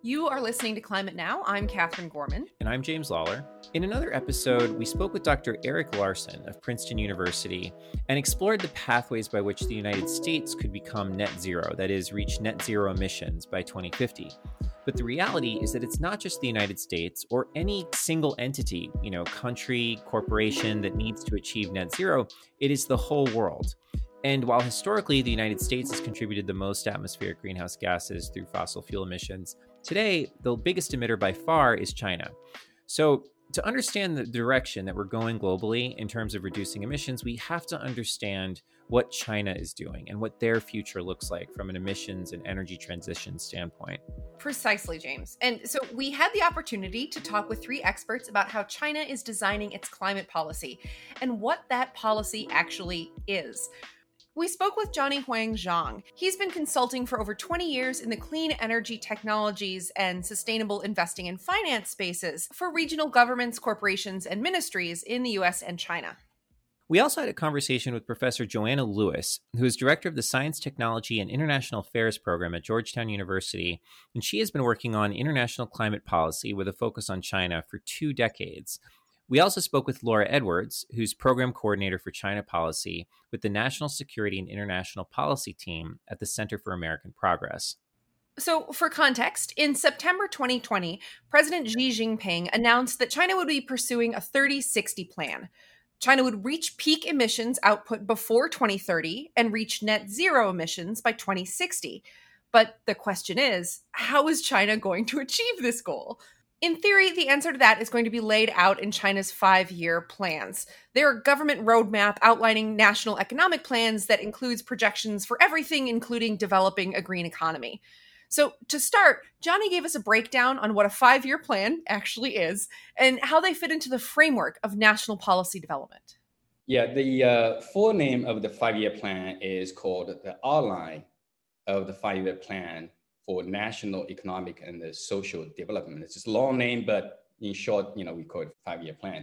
You are listening to Climate Now. I'm Catherine Gorman. And I'm James Lawler. In another episode, we spoke with Dr. Eric Larson of Princeton University and explored the pathways by which the United States could become net zero, that is, reach net zero emissions by 2050. But the reality is that it's not just the United States or any single entity, country, corporation that needs to achieve net zero. It is the whole world. And while historically the United States has contributed the most atmospheric greenhouse gases through fossil fuel emissions, today the biggest emitter by far is China. So to understand the direction that we're going globally in terms of reducing emissions, we have to understand what China is doing and what their future looks like from an emissions and energy transition standpoint. Precisely, James. And so we had the opportunity to talk with three experts about how China is designing its climate policy and what that policy actually is. We spoke with Johnny Huang Zhang. He's been consulting for over 20 years in the clean energy technologies and sustainable investing and finance spaces for regional governments, corporations, and ministries in the US and China. We also had a conversation with Professor Joanna Lewis, who is director of the Science, Technology, and International Affairs program at Georgetown University, and she has been working on international climate policy with a focus on China for 2 decades. We also spoke with Laura Edwards, who's program coordinator for China policy with the National Security and International Policy team at the Center for American Progress. So, for context, in September 2020, President Xi Jinping announced that China would be pursuing a 30-60 plan. China would reach peak emissions output before 2030 and reach net zero emissions by 2060. But the question is, how is China going to achieve this goal? In theory, the answer to that is going to be laid out in China's 5-year plans. They're a government roadmap outlining national economic plans that includes projections for everything, including developing a green economy. So to start, Johnny gave us a breakdown on what a 5-year plan actually is and how they fit into the framework of national policy development. Yeah, the full name of the 5-year plan is called the Outline of the 5-year Plan for National Economic and Social Development. It's just a long name, but in short, we call it 5-year plan.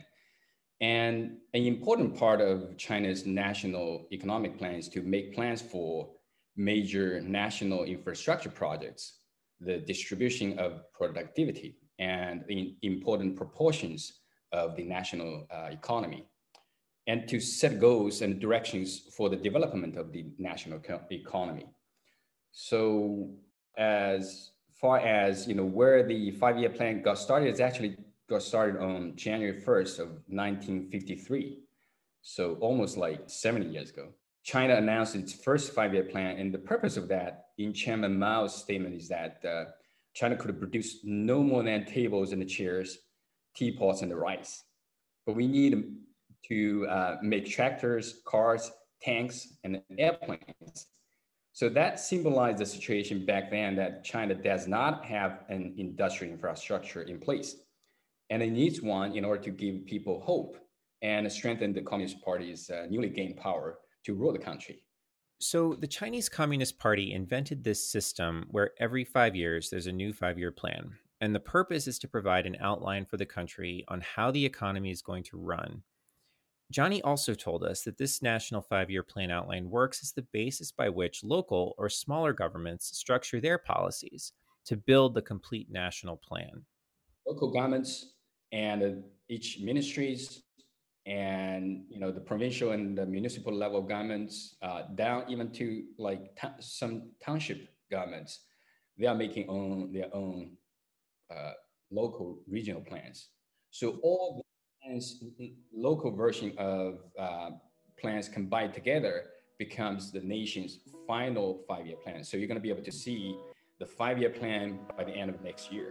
And an important part of China's national economic plan is to make plans for major national infrastructure projects, the distribution of productivity, and the important proportions of the national economy, and to set goals and directions for the development of the national economy. So as far as where the 5-year plan got started, it's actually got started on January 1st of 1953. So almost like 70 years ago. China announced its first 5-year plan, and the purpose of that, in Chairman Mao's statement, is that China could produce no more than tables and chairs, teapots and the rice. But we need to make tractors, cars, tanks, and airplanes. So that symbolized the situation back then that China does not have an industrial infrastructure in place. And it needs one in order to give people hope and strengthen the Communist Party's newly gained power to rule the country. So the Chinese Communist Party invented this system where every 5 years there's a new 5-year plan. And the purpose is to provide an outline for the country on how the economy is going to run. Johnny also told us that this national 5-year plan outline works as the basis by which local or smaller governments structure their policies to build the complete national plan. Local governments and each ministries and the provincial and the municipal level governments, down even to some township governments, they are making their own local regional plans. So all local version of plans combined together becomes the nation's final 5-year plan. So you're going to be able to see the 5-year plan by the end of next year.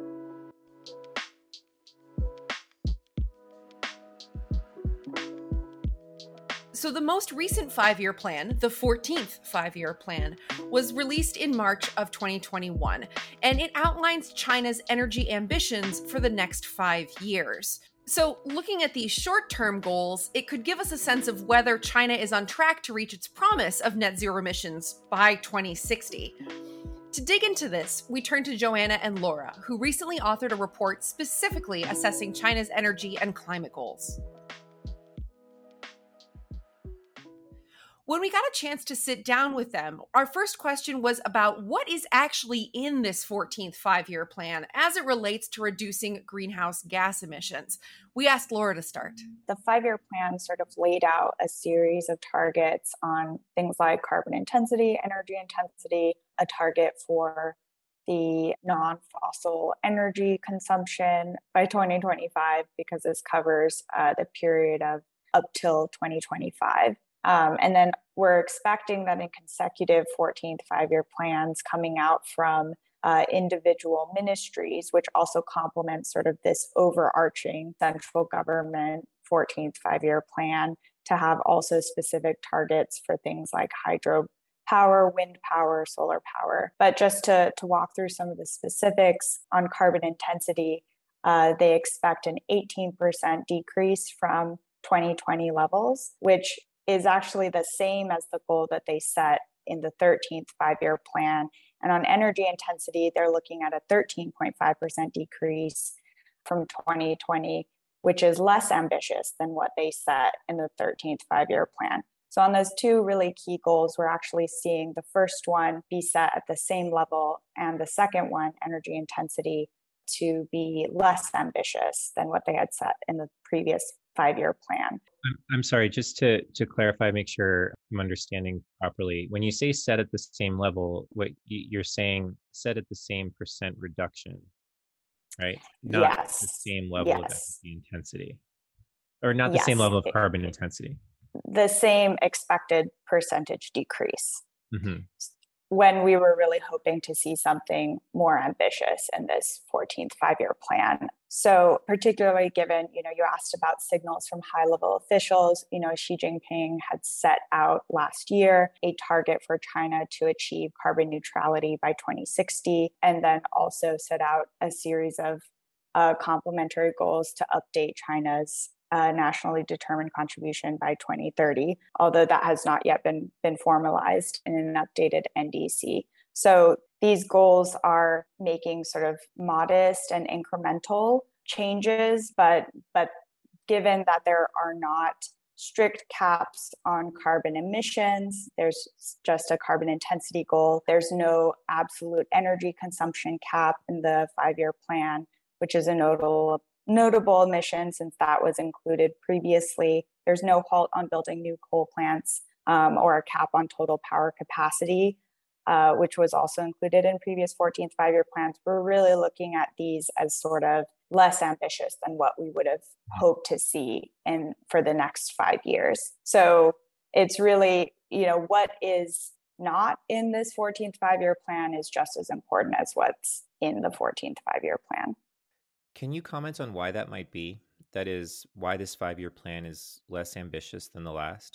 So the most recent 5-year plan, the 14th 5-year plan, was released in March of 2021, and it outlines China's energy ambitions for the next 5 years. So looking at these short-term goals, it could give us a sense of whether China is on track to reach its promise of net zero emissions by 2060. To dig into this, we turn to Joanna and Laura, who recently authored a report specifically assessing China's energy and climate goals. When we got a chance to sit down with them, our first question was about what is actually in this 14th five-year plan as it relates to reducing greenhouse gas emissions. We asked Laura to start. The five-year plan sort of laid out a series of targets on things like carbon intensity, energy intensity, a target for the non-fossil energy consumption by 2025, because this covers the period of up till 2025. And then we're expecting that in consecutive 14th five-year plans coming out from individual ministries, which also complements sort of this overarching central government 14th five-year plan, to have also specific targets for things like hydro power, wind power, solar power. But just to walk through some of the specifics on carbon intensity, they expect an 18% decrease from 2020 levels, which is actually the same as the goal that they set in the 13th five-year plan. And on energy intensity, they're looking at a 13.5% decrease from 2020, which is less ambitious than what they set in the 13th five-year plan. So on those two really key goals, we're actually seeing the first one be set at the same level, and the second one, energy intensity, to be less ambitious than what they had set in the previous five-year plan. I'm sorry, just to clarify, make sure I'm understanding properly. When you say set at the same level, what you're saying set at the same percent reduction, right? Not Yes. the same level of Yes. energy intensity, or not the same level of carbon intensity. The same expected percentage decrease. Mm-hmm. When we were really hoping to see something more ambitious in this 14th five-year plan. So particularly given, you asked about signals from high-level officials, Xi Jinping had set out last year a target for China to achieve carbon neutrality by 2060, and then also set out a series of complementary goals to update China's nationally determined contribution by 2030, although that has not yet been formalized in an updated NDC. So these goals are making sort of modest and incremental changes, but given that there are not strict caps on carbon emissions, there's just a carbon intensity goal. There's no absolute energy consumption cap in the five-year plan, which is a notable omission since that was included previously. There's no halt on building new coal plants or a cap on total power capacity, which was also included in previous 14th five-year plans. We're really looking at these as sort of less ambitious than what we would have hoped to see for the next 5 years. So it's really, what is not in this 14th five-year plan is just as important as what's in the 14th five-year plan. Can you comment on why that might be? That is, why this five-year plan is less ambitious than the last?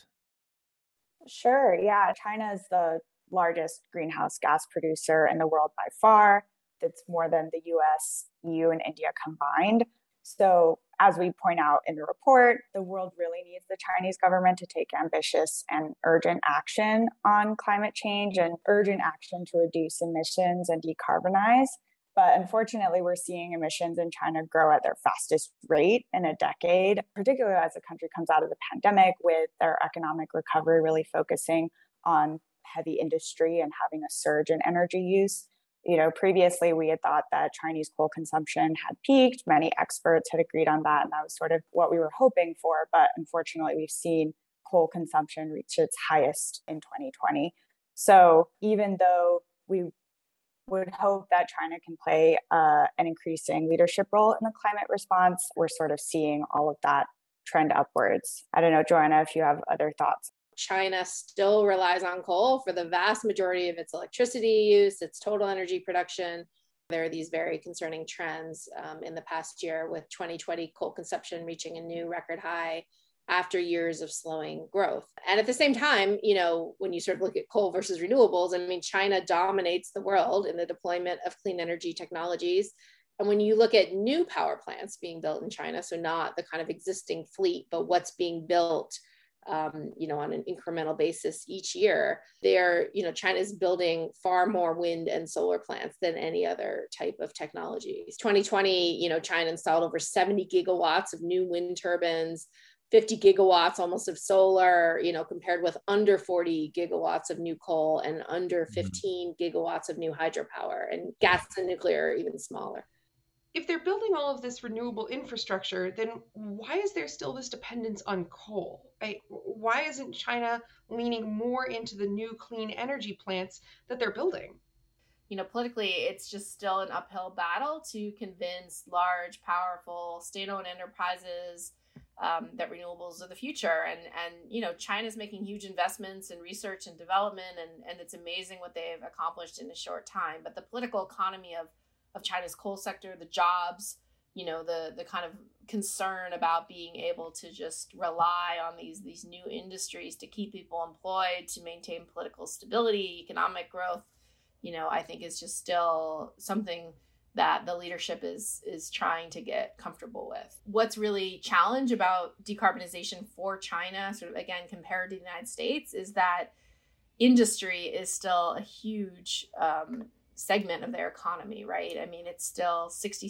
Sure. Yeah. China is the largest greenhouse gas producer in the world by far. It's more than the US, EU, and India combined. So as we point out in the report, the world really needs the Chinese government to take ambitious and urgent action on climate change and urgent action to reduce emissions and decarbonize. But unfortunately, we're seeing emissions in China grow at their fastest rate in a decade, particularly as the country comes out of the pandemic, with their economic recovery really focusing on heavy industry and having a surge in energy use. Previously we had thought that Chinese coal consumption had peaked. Many experts had agreed on that, and that was sort of what we were hoping for. But unfortunately, we've seen coal consumption reach its highest in 2020. So even though we would hope that China can play an increasing leadership role in the climate response, we're sort of seeing all of that trend upwards. I don't know, Joanna, if you have other thoughts. China still relies on coal for the vast majority of its electricity use, its total energy production. There are these very concerning trends in the past year, with 2020 coal consumption reaching a new record high after years of slowing growth. And at the same time, when you sort of look at coal versus renewables, China dominates the world in the deployment of clean energy technologies. And when you look at new power plants being built in China, so not the kind of existing fleet, but what's being built on an incremental basis each year, China is building far more wind and solar plants than any other type of technologies. 2020, China installed over 70 gigawatts of new wind turbines, 50 gigawatts almost of solar, compared with under 40 gigawatts of new coal and under 15 gigawatts of new hydropower, and gas and nuclear are even smaller. If they're building all of this renewable infrastructure, then why is there still this dependence on coal? Why isn't China leaning more into the new clean energy plants that they're building? Politically, it's just still an uphill battle to convince large, powerful, state-owned enterprises that renewables are the future. And China's making huge investments in research and development, and it's amazing what they've accomplished in a short time. But the political economy of China's coal sector, the jobs, the kind of concern about being able to just rely on these new industries to keep people employed, to maintain political stability, economic growth, I think is just still something that the leadership is trying to get comfortable with. What's really challenge about decarbonization for China, sort of again compared to the United States, is that industry is still a huge segment of their economy, right? I mean, it's still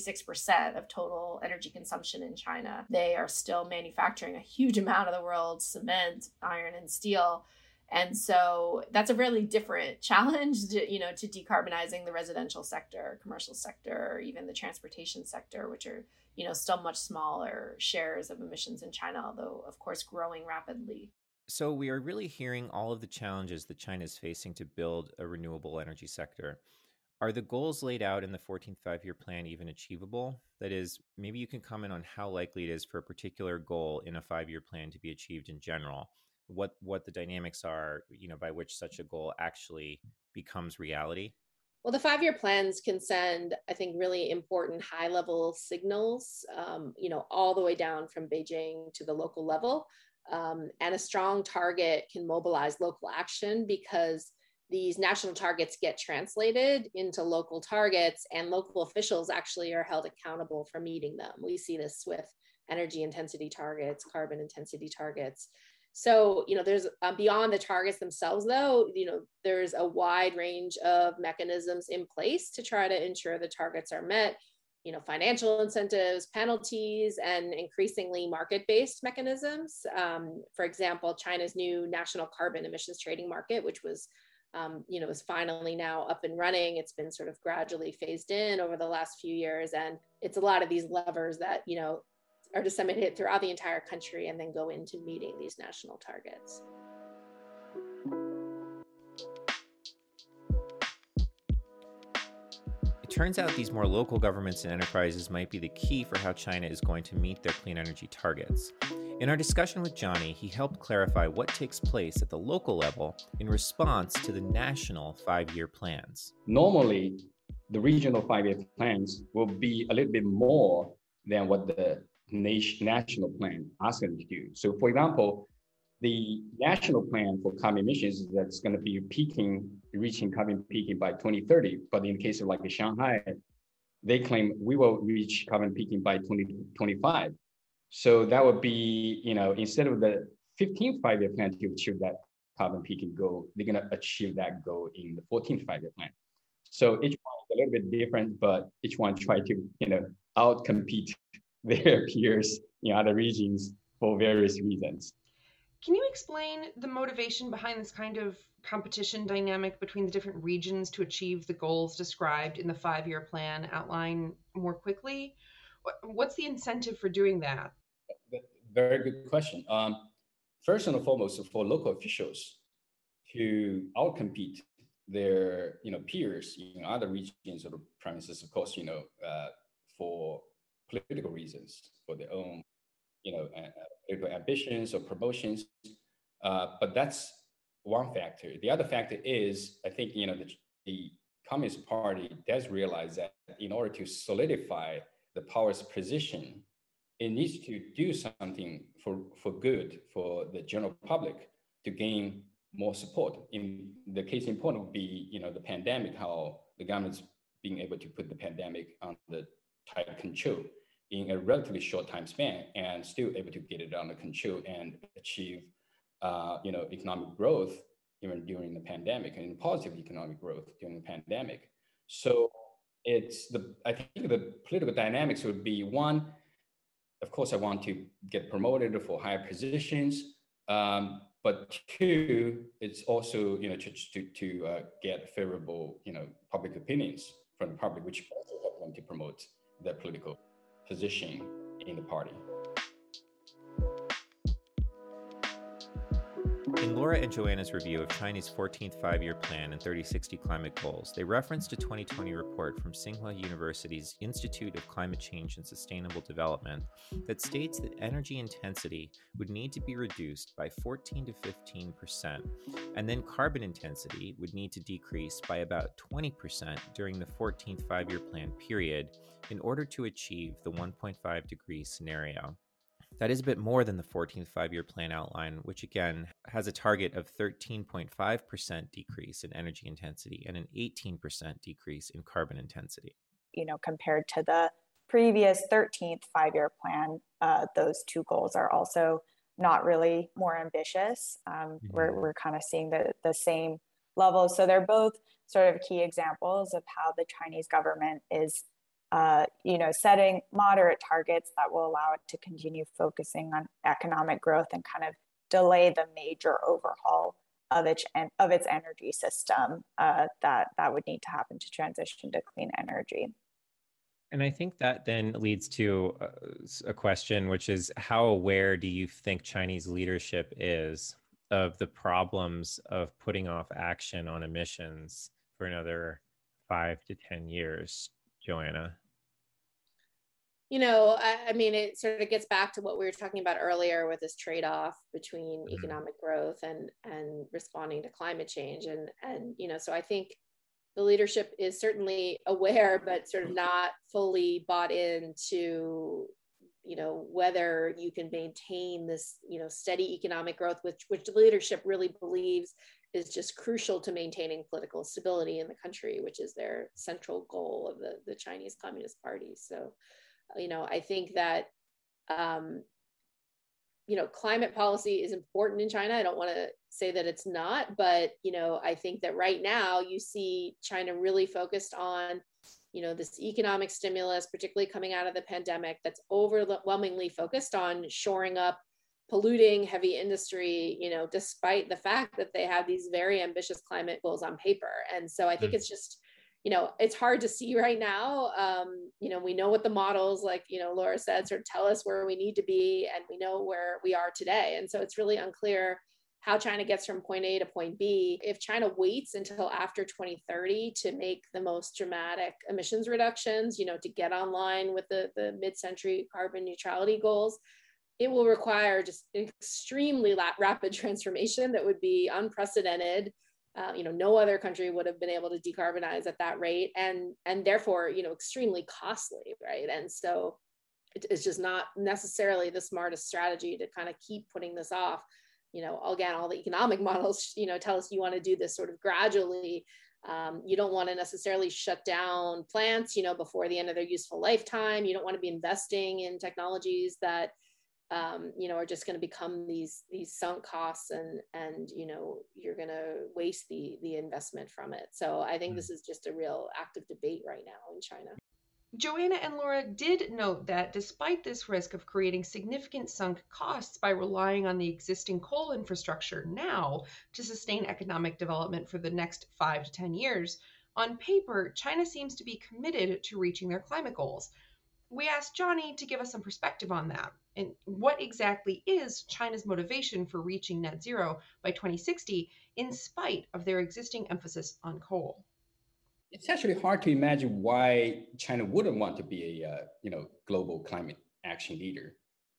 66% of total energy consumption in China. They are still manufacturing a huge amount of the world's cement, iron, and steel. And so that's a really different challenge to decarbonizing the residential sector, commercial sector, or even the transportation sector, which are, still much smaller shares of emissions in China, although of course growing rapidly. So we are really hearing all of the challenges that China is facing to build a renewable energy sector. Are the goals laid out in the 14th Five-Year Plan even achievable? That is, maybe you can comment on how likely it is for a particular goal in a 5-year plan to be achieved in general. What the dynamics are, by which such a goal actually becomes reality? Well, the 5-year plans can send, I think, really important high-level signals, all the way down from Beijing to the local level. And a strong target can mobilize local action because these national targets get translated into local targets, and local officials actually are held accountable for meeting them. We see this with energy intensity targets, carbon intensity targets. So, there's beyond the targets themselves, though, there's a wide range of mechanisms in place to try to ensure the targets are met, financial incentives, penalties, and increasingly market-based mechanisms. For example, China's new national carbon emissions trading market, which was is finally now up and running. It's been sort of gradually phased in over the last few years. And it's a lot of these levers that, are disseminated throughout the entire country and then go into meeting these national targets. It turns out these more local governments and enterprises might be the key for how China is going to meet their clean energy targets. In our discussion with Johnny, he helped clarify what takes place at the local level in response to the national 5-year plans. Normally, the regional 5-year plans will be a little bit more than what the national plan asks them to do. So for example, the national plan for carbon emissions that's going to be reaching carbon peaking by 2030. But in the case of like Shanghai, they claim we will reach carbon peaking by 2025. So that would be, instead of the 15th 5-year plan to achieve that carbon peaking goal, they're going to achieve that goal in the 14th 5-year plan. So each one is a little bit different, but each one try to, outcompete their peers in other regions for various reasons. Can you explain the motivation behind this kind of competition dynamic between the different regions to achieve the goals described in the 5-year plan outline more quickly? What's the incentive for doing that? Very good question. First and foremost, for local officials to outcompete their peers in other regions or provinces, of course, for political reasons, for their own political ambitions or promotions. But that's one factor. The other factor is, I think, the Communist Party does realize that in order to solidify the power's position, it needs to do something for good for the general public to gain more support. In the case in point would be, the pandemic, how the government's being able to put the pandemic under tight control in a relatively short time span and still able to get it under control and achieve, economic growth even during the pandemic and positive economic growth during the pandemic. So I think the political dynamics would be one, of course, I want to get promoted for higher positions. But two, it's also, to get favorable, public opinions from the public, which also help them to promote their political position in the party. In Laura and Joanna's review of China's 14th Five-Year Plan and 3060 climate goals, they referenced a 2020 report from Tsinghua University's Institute of Climate Change and Sustainable Development that states that energy intensity would need to be reduced by 14 to 15%, and then carbon intensity would need to decrease by about 20% during the 14th Five-Year Plan period in order to achieve the 1.5 degree scenario. That is a bit more than the 14th Five-Year Plan outline, which again has a target of 13.5% decrease in energy intensity and an 18% decrease in carbon intensity. Compared to the previous 13th Five-Year Plan, those two goals are also not really more ambitious. We're kind of seeing the same levels. So they're both sort of key examples of how the Chinese government is setting moderate targets that will allow it to continue focusing on economic growth and kind of delay the major overhaul of its energy system that would need to happen to transition to clean energy. And I think that then leads to a question, which is how aware do you think Chinese leadership is of the problems of putting off action on emissions for another 5 to 10 years, Joanna? I mean, it sort of gets back to what we were talking about earlier with this trade-off between economic growth and responding to climate change. So I think the leadership is certainly aware, but sort of not fully bought into, whether you can maintain this, steady economic growth, which the leadership really believes is just crucial to maintaining political stability in the country, which is their central goal of the Chinese Communist Party. So, I think that, climate policy is important in China. I don't want to say that it's not, but, I think that right now you see China really focused on, this economic stimulus, particularly coming out of the pandemic, that's overwhelmingly focused on shoring up polluting heavy industry, despite the fact that they have these very ambitious climate goals on paper. And so I think it's just, it's hard to see right now. We know what the models, like, Laura said, sort of tell us where we need to be, and we know where we are today. And so it's really unclear how China gets from point A to point B. If China waits until after 2030 to make the most dramatic emissions reductions, to get online with the mid-century carbon neutrality goals, it will require just extremely rapid transformation that would be unprecedented. No other country would have been able to decarbonize at that rate, and therefore, extremely costly, right? And so it's just not necessarily the smartest strategy to kind of keep putting this off. Again, all the economic models, tell us you want to do this sort of gradually. You don't want to necessarily shut down plants, before the end of their useful lifetime. You don't want to be investing in technologies that are just going to become these sunk costs, and you're going to waste the investment from it. So I think this is just a real active debate right now in China. Joanna and Laura did note that despite this risk of creating significant sunk costs by relying on the existing coal infrastructure now to sustain economic development for the next 5 to 10 years, on paper, China seems to be committed to reaching their climate goals. We asked Johnny to give us some perspective on that. And what exactly is China's motivation for reaching net zero by 2060 in spite of their existing emphasis on coal? It's actually hard to imagine why China wouldn't want to be a global climate action leader.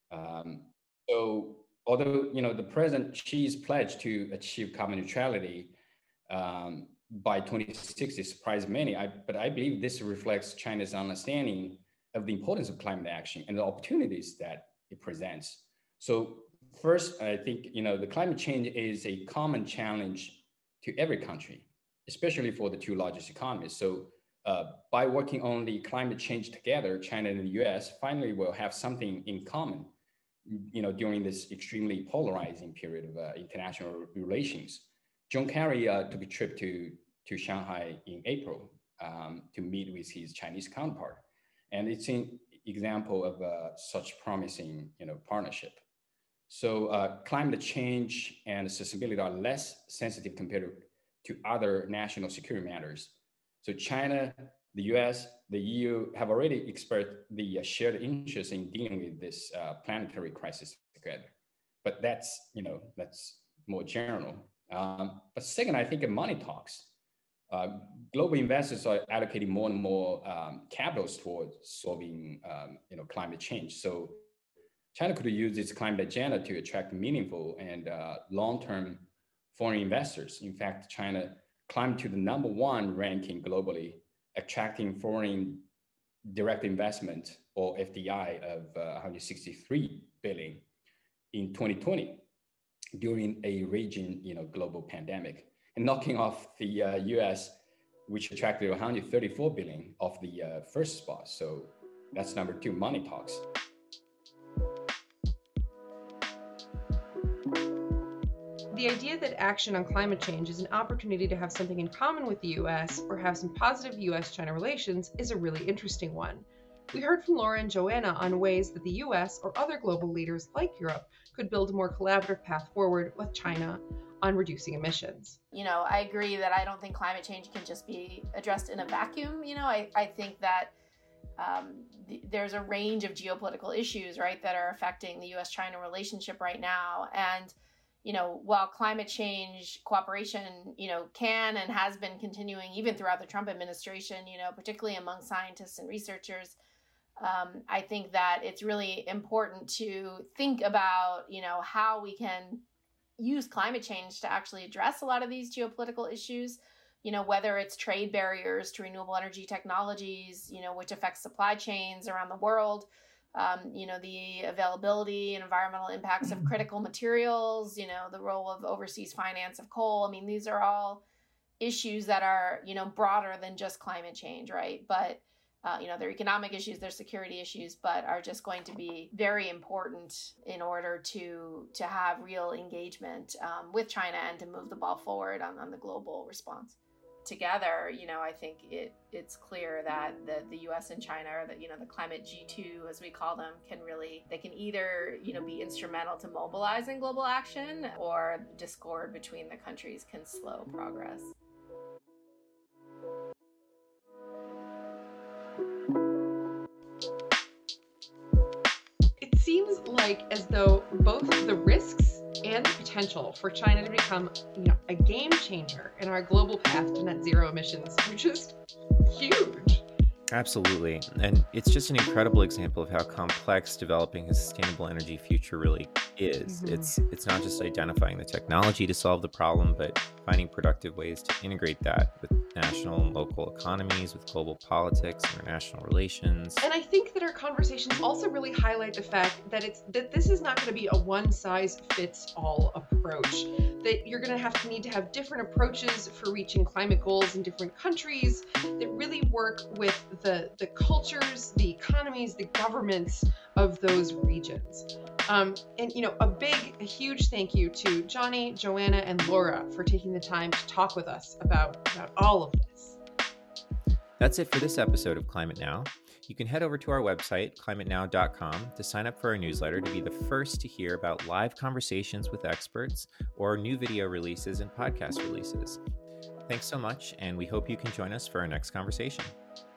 So although the President Xi's pledge to achieve carbon neutrality by 2060 surprised many, but I believe this reflects China's understanding of the importance of climate action and the opportunities that it presents. So first, I think the climate change is a common challenge to every country, especially for the two largest economies. So by working on the climate change together, China and the US finally will have something in common, during this extremely polarizing period of international relations. John Kerry took a trip to Shanghai in April to meet with his Chinese counterpart. And example of such promising, partnership. So climate change and sustainability are less sensitive compared to other national security matters. So China, the US, the EU have already expressed the shared interest in dealing with this planetary crisis together. But that's more general. But second, I think money talks. Global investors are allocating more and more capitals towards solving, climate change. So China could use its climate agenda to attract meaningful and long-term foreign investors. In fact, China climbed to the #1 ranking globally, attracting foreign direct investment, or FDI, of 163 billion in 2020 during a raging, global pandemic, and knocking off the US, which attracted 134 billion off the first spot. So that's number 2, money talks. The idea that action on climate change is an opportunity to have something in common with the US or have some positive US-China relations is a really interesting one. We heard from Laura and Joanna on ways that the US or other global leaders like Europe could build a more collaborative path forward with China on reducing emissions. I agree that I don't think climate change can just be addressed in a vacuum. I think that there's a range of geopolitical issues, right, that are affecting the US-China relationship right now. And while climate change cooperation, can and has been continuing even throughout the Trump administration, particularly among scientists and researchers, I think that it's really important to think about, how we can use climate change to actually address a lot of these geopolitical issues, whether it's trade barriers to renewable energy technologies, which affects supply chains around the world, the availability and environmental impacts of critical materials, the role of overseas finance of coal. I mean, these are all issues that are, broader than just climate change, right? But, they're economic issues, they're security issues, but are just going to be very important in order to have real engagement with China and to move the ball forward on the global response. Together, I think it's clear that the US and China, or the climate G2, as we call them, they can either, be instrumental to mobilizing global action, or discord between the countries can slow progress. It seems like as though both the risks and the potential for China to become, a game changer in our global path to net zero emissions are just huge. Absolutely. And it's just an incredible example of how complex developing a sustainable energy future really is. Mm-hmm. It's not just identifying the technology to solve the problem, but finding productive ways to integrate that with national and local economies, with global politics, international relations. And I think that our conversations also really highlight the fact that this is not going to be a one-size-fits-all approach. That you're going to need to have different approaches for reaching climate goals in different countries that really work with the cultures, the economies, the governments of those regions. And a huge thank you to Johnny, Joanna, and Laura for taking the time to talk with us about all of this. That's it for this episode of Climate Now. You can head over to our website, climatenow.com, to sign up for our newsletter to be the first to hear about live conversations with experts or new video releases and podcast releases. Thanks so much, and we hope you can join us for our next conversation.